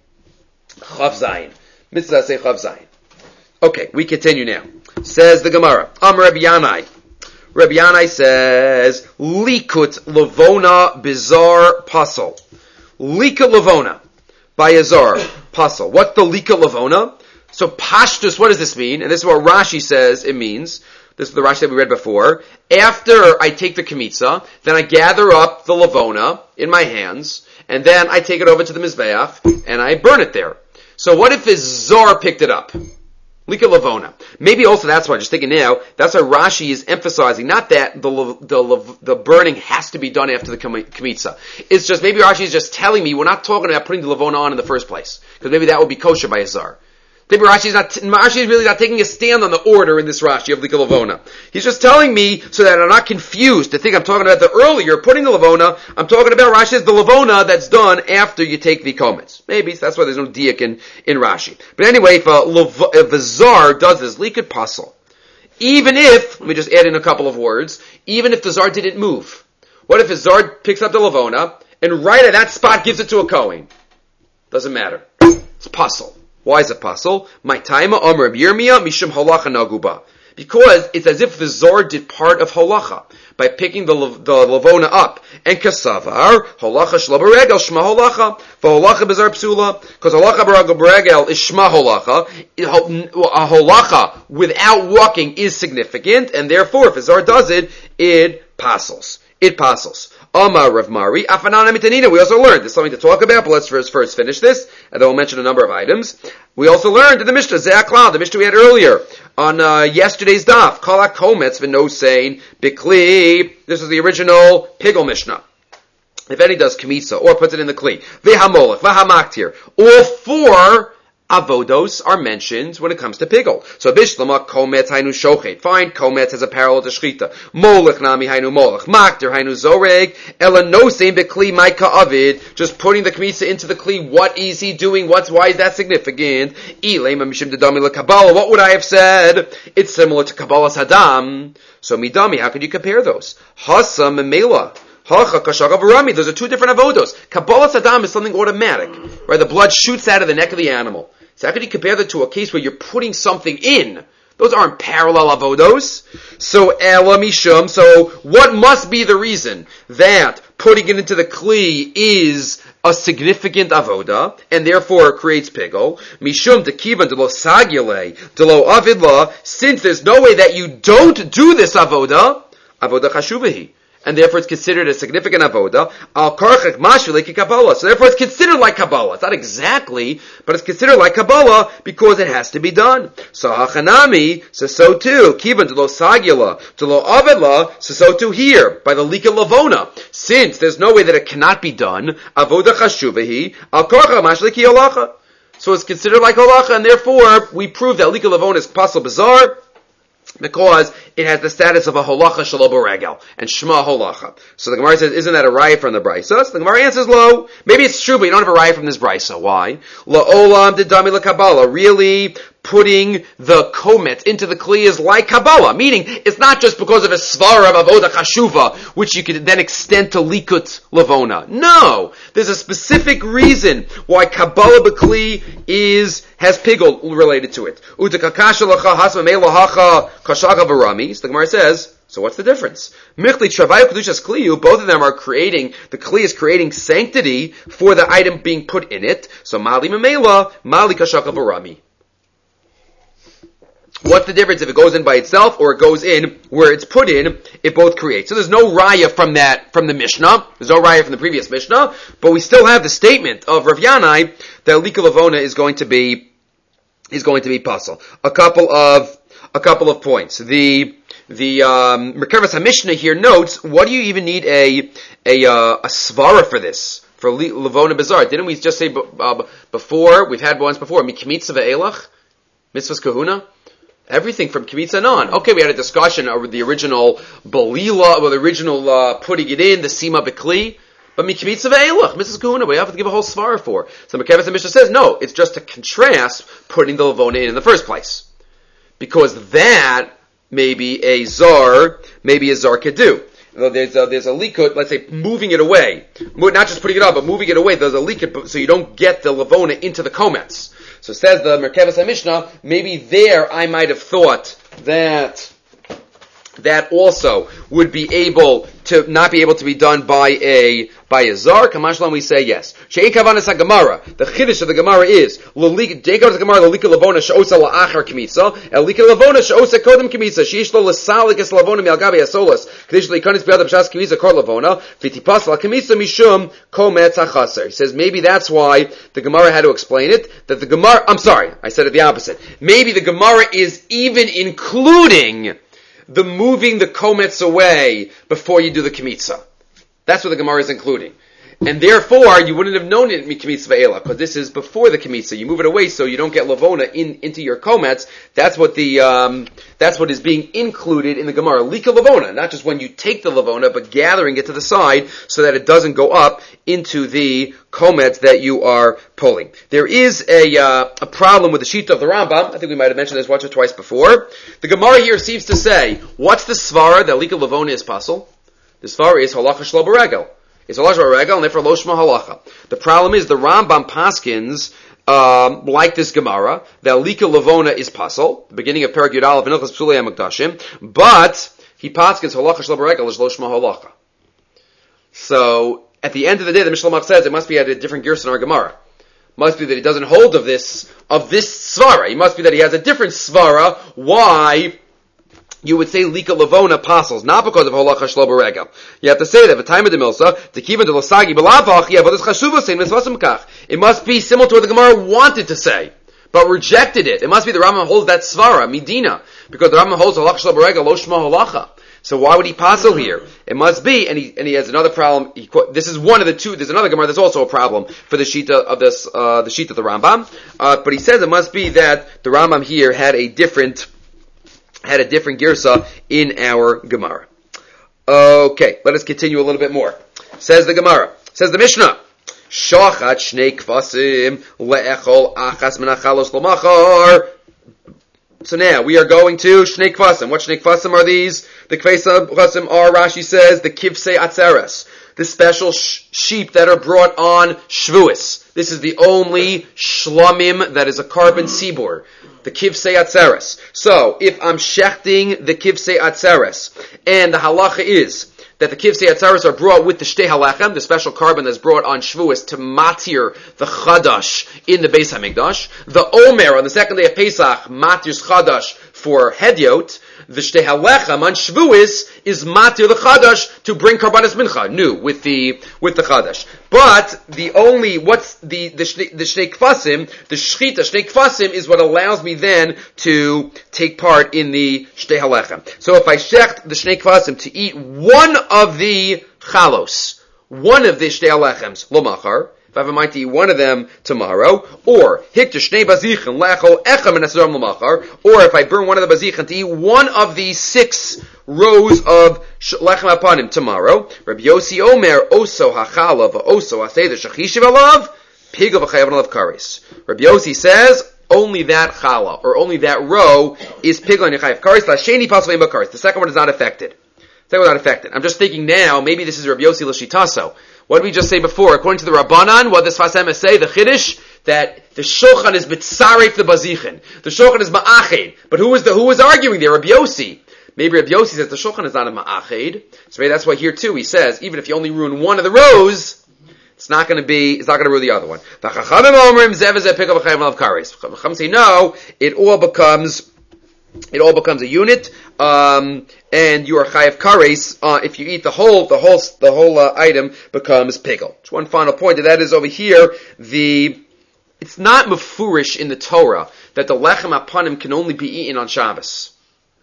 chav zayin. Mitzvah aseh chav zayin. Okay, we continue now. Says the Gemara, Am Rabbi Yanai. Rabbi Yanai says, Likut Levona Bizar Pasal. Lika Levona by Azar Pasal. What's the Lika Levona? So Pashtus, what does this mean? And this is what Rashi says it means. This is the Rashi that we read before. After I take the Kemitza, then I gather up the Levona in my hands, and then I take it over to the Mizbeach, and I burn it there. So what if his Zar picked it up? Lika Lavona. Maybe also that's why, just thinking now, that's why Rashi is emphasizing, not that the the the burning has to be done after the Kemitza. It's just, maybe Rashi is just telling me we're not talking about putting the Lavona on in the first place. Because maybe that would be kosher by a Zar. Maybe Rashi is not, Rashi is really not taking a stand on the order in this Rashi of Lika Lavona. He's just telling me so that I'm not confused to think I'm talking about the earlier putting the Lavona. I'm talking about Rashi as the Lavona that's done after you take the komets. Maybe that's why there's no diak in, in Rashi. But anyway, if a, if a Zar does this, Likut Pasal, even if, let me just add in a couple of words, even if the Zar didn't move. What if a Zar picks up the Lavona and right at that spot gives it to a Kohen? Doesn't matter. It's Pasal. Why is it Pasal? My time Amr Yirmiyah Mishum Halacha Naguba. Because it's as if the Zor did part of holacha by picking the, the lavona up. And kasavar, holacha shlo beregel, shma holacha. Holacha bezar psula, because holacha beregel is shma holacha. A holacha without walking is significant, and therefore if a Zor does it, it passes. It passes. Amar Rav Mari, Afanana Mitanina. We also learned, there's something to talk about, but let's first, first finish this, and then we'll mention a number of items. We also learned in the Mishnah, Ze'aklal, the Mishnah we had earlier, on uh, yesterday's daf, Kalak Kometz v'nosein bikli. This is the original Pigel Mishnah. If any does Kmitza, or puts it in the Kli, V'hamolech, V'hamaktir, all four avodos are mentioned when it comes to pigel. So bishlama komet hainu shochet. Fine, komet has a parallel to shchita. Molech nami hainu molech. Makter hainu zoreg. Ela nosein bekli maika avid. Just putting the kmitza into the kli. What is he doing? What's why is that significant? Ilema mishim dedami lekabala. What would I have said? It's similar to kabbalas hadam. So midami, how could you compare those? Hasa memela. Those are two different avodos. Kabbalas hadam is something automatic, where the blood shoots out of the neck of the animal. So how could you compare that to a case where you're putting something in? Those aren't parallel avodos. So ela mishum. So what must be the reason that putting it into the kli is a significant avoda and therefore creates pigel? Mishum tekivan de lo sagile de lo avidla. Since there's no way that you don't do this avoda, avoda chashuvahi. And therefore it's considered a significant avoda. Al karchek mashu like Kabbalah. So therefore it's considered like Kabbalah. It's not exactly, but it's considered like Kabbalah because it has to be done. So hachanami, so so too. Kivan to lo sagila, to lo avedla, so so too here, by the lika lavona. Since there's no way that it cannot be done, avoda chashuvahi, al karchek mashu like halacha. So it's considered like halacha, and therefore we prove that lika lavona is pasal bizarre, because it has the status of a holacha shelo beregel and shma holacha. So the Gemara says, isn't that a raya from the brisa? So the Gemara answers, lo. Maybe it's true, but you don't have a raya from this brisa. Why? La olam dedami la kabbalah. Really, putting the komet into the kli is like Kabbalah, meaning it's not just because of a svara of avoda chashuva, which you could then extend to likut lavona. No, there's a specific reason why Kabbalah b'kli is has pigel related to it. So the Gemara says, so what's the difference? Both of them are creating, the kli is creating sanctity for the item being put in it. So mali memela, mali kashaka barami. What's the difference if it goes in by itself or it goes in where it's put in? It both creates. So there's no raya from that, from the Mishnah. There's no raya from the previous Mishnah, but we still have the statement of Rav Yanai that lika lavona is going to be, is going to be pasal. A couple of, a couple of points. The, the, um, Merkavas HaMishnah here notes, what do you even need a, a, uh, a svara for this? For lavona bizarre? Didn't we just say, uh, before, we've had ones before, mikmitza ve'elach? Mitzvahs kahuna? Everything from Kmitza on. Okay, we had a discussion over the original Balila, or the original uh, putting it in, the Sima B'Kli. But Mikmitza Ve'elach, Missus Kahuna, we have to give a whole svara for. So Mekevas and Mishnah says, no, it's just to contrast putting the Lavona in in the first place. Because that, maybe a Zar, maybe a Zar could do. There's a, there's a likut, let's say, moving it away. Not just putting it up, but moving it away. There's a likut, so you don't get the Lavona into the komets. So says the Merkavas HaMishnah, maybe there I might have thought that that also would be able to not be able to be done by a by a zar. Kamashlam, we say yes. She'ei kavanas haGemara. The chiddush of the Gemara is Deikar the Gemara lelika lavona she'osa la'achar kmitza, elika lavona she'osa kodem kmitza. She'ish lo l'salikas lavona mi'algabe asolas. Kedish leikanis b'yad b'shas kmitza kor lavona v'tipas la kmitza mishum kometz hachaser. He says maybe that's why the Gemara had to explain it. That the Gemara, I'm sorry, I said it the opposite. Maybe the Gemara is even including the moving the komets away before you do the kmitza. That's what the Gemara is including. And therefore, you wouldn't have known it kmitza ve'ela, because this is before the kmitza. You move it away so you don't get lavona in, into your komets. That's what the, um, that's what is being included in the Gemara. Lika lavona, not just when you take the lavona, but gathering it to the side so that it doesn't go up into the komets that you are pulling. There is a, uh, a problem with the sheet of the Rambam. I think we might have mentioned this once or twice before. The Gemara here seems to say, what's the svara that lika lavona is pasul? The svara is halacha shlo beregel. It's halacha beregel, and therefore lo shma halacha. The problem is the Rambam paskins Um, like this Gemara, that Lika Lavona is Pasal, the beginning of Perek Yud Aleph and Ilchos Psulei HaMikdashim, but he paskins Halacha Shel Beregel is Lo Shma Halacha. So, at the end of the day, the Mishnah says it must be at a different gears in our Gemara. Must be that he doesn't hold of this, of this svara. It must be that he has a different svara, why you would say Lika Lavona apostles, not because of Halacha Shlo Beregel. You have to say that, the time of the Milsa, to keep into Lasagi Belavach, yeah, but this Chashuva saying Kach. It must be similar to what the Gemara wanted to say, but rejected it. It must be the Rambam holds that svara, Medina, because the Rambam holds Halacha Shlo Beregel, Lo Shma Halacha. So why would he passel here? It must be, and he and he has another problem. He, this is one of the two. There's another Gemara. There's also a problem for the shita of this, uh, the shita of the Rambam. Uh, but he says it must be that the Rambam here had a different, had a different girsa in our Gemara. Okay, let us continue a little bit more. Says the Gemara. Says the Mishnah. Shachat shnei kvasim le'echol achas menachalos l'machar. So now, we are going to Shnei Kvasim. What Shnei Kvasim are these? The Kvasim are, Rashi says, the Kivsei Atzeres. The special sh- sheep that are brought on Shvuas. This is the only Shlamim that is a carbon sibor. The Kivsei Atzeres. So, if I'm shechting the Kivsei Atzeres, and the halacha is that the Kivsei Atzeres are brought with the Shtei Halechem, the special carbon that's brought on Shvuas to matir the Chadash in the Beis HaMikdash. The Omer, on the second day of Pesach, matirs Chadash for Hedyot. The Shtei Halechem on Shvuas is matir the Chadash to bring Karbanas Mincha, new, with the, with the Chadash. But the only, what's the, the, the Shnei Kvasim, the Shchita, Shnei Kvasim is what allows me then to take part in the Shtei Halechem. So if I shecht the Shnei Kvasim to eat one of the Chalos, one of the Shtei Halechems, lo machar, if I have a mind to eat one of them tomorrow, or hikta shnei bazichin lechol echem and asaram l'machar, or if I burn one of the bazichin to eat one of the six rows of lechem apanim tomorrow, Rabbi Yossi Omer oso hachala v'oso haseder shachishiv alav pigav v'chayav alav kares. Rabbi Yossi says only that chala or only that row is pigav and chayav kares. Lasheni pasvei b'kares. The second one is not affected. The second one is not affected. I'm just thinking now. Maybe this is Rabbi Yossi l'shitaso. What did we just say before? According to the Rabbanan, what does Fasem say? The Chiddush, that the Shulchan is B'tzaref the Bazichin. The Shulchan is Ma'ached. But who was the, who was arguing there? Rabbi Yossi. Maybe Rabbi Yossi says the Shulchan is not a Ma'ached. So maybe that's why here too he says, even if you only ruin one of the rows, it's not going to be, it's not going to ruin the other one. The Chachamim Omrim Zev Zev Pikav V'Chayim Lav Kares. Chachamim say no, it all becomes, it all becomes a unit. Um, and you are chayav kares, uh, if you eat the whole, the whole, the whole, uh, item becomes pigel. Just one final point, and that is over here, the, it's not mefurish in the Torah that the lechem apanim can only be eaten on Shabbos.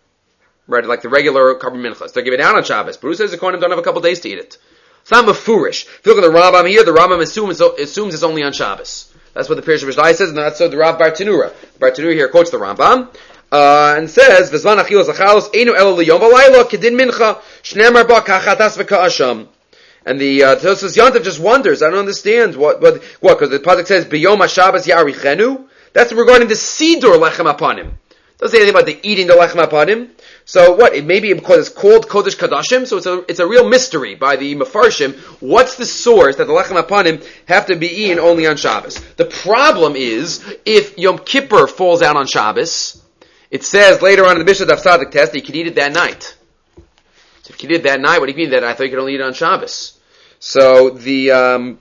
Right, like the regular carbon minchas. They're given out on Shabbos, but who says the Kohanim don't have a couple days to eat it? It's not mefurish. If you look at the Rambam here, the Rambam assumes, assumes it's only on Shabbos. That's what the Pirish Mishlai says, and that's what the Rav Bar Tanura. Bar Tanura here quotes the Rambam. Uh, and says, "V'zman achilos achalos einu elo liyom v'layla kedin mincha shneimar ba kachatas v'ka'asham." And the uh, Tosfos Yontif just wonders. I don't understand what what what because the pasuk says biyom haShabbos yarichenu. That's regarding the siddur lechem apanim. Doesn't say anything about the eating the lechem apanim. So what? It may be because it's called kodesh kadashim. So it's a it's a real mystery by the mefarshim. What's the source that the lechem apanim have to be eaten only on Shabbos? The problem is if Yom Kippur falls out on Shabbos. It says later on in the Mishnah Daf Tzadik test that you can eat it that night. So if you can eat it that night, what do you mean that I thought you could only eat it on Shabbos? So the um,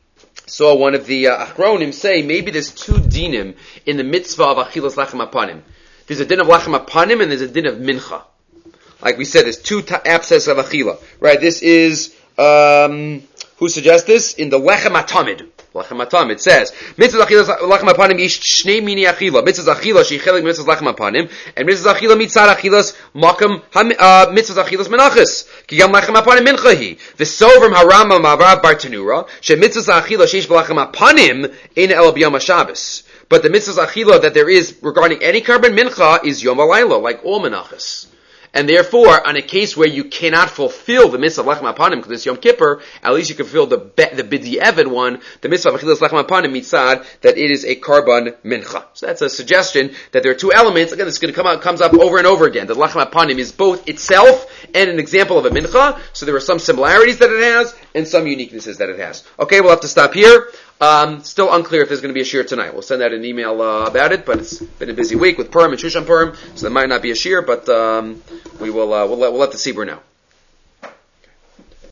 saw one of the uh, Achronim say maybe there's two dinim in the mitzvah of achilas lechem apanim. There's a din of lechem apanim and there's a din of mincha. Like we said, there's two ta- abscess of achila. Right? This is um, who suggests this in the lechem atamid. Lechem atam, it says, mitzvah achilas lechem apanim yish shnei mini achila. Mitzvah achila shechelik mitzvah lechem apanim, and mitzvah achila mitzad achilas makam uh, mitzvah achilas menachas. Ki yam lechem apanim minchahi. V'sovrim harama ma'avrav bar Tanura, she mitzvah achila sheish b'lechem apanim in el b'yom HaShabbos. But the mitzvah achila that there is regarding any carbon mincha is yom halayla, like all menachas. And therefore, on a case where you cannot fulfill the mitzvah of lechem apanim because it's Yom Kippur, at least you can fulfill the be- the b'di'evid one, the mitzvah of achilas lechem apanim mitzad, that it is a carbon mincha. So that's a suggestion that there are two elements. Again, this is going to come out, comes up over and over again. The lechem apanim is both itself and an example of a mincha. So there are some similarities that it has, and some uniquenesses that it has. Okay, we'll have to stop here. Um, still unclear if there's going to be a shir tonight. We'll send out an email uh, about it, but it's been a busy week with Purim and Shushan Purim, so there might not be a shir, but um, we will uh, we'll let we'll let the Sibur know.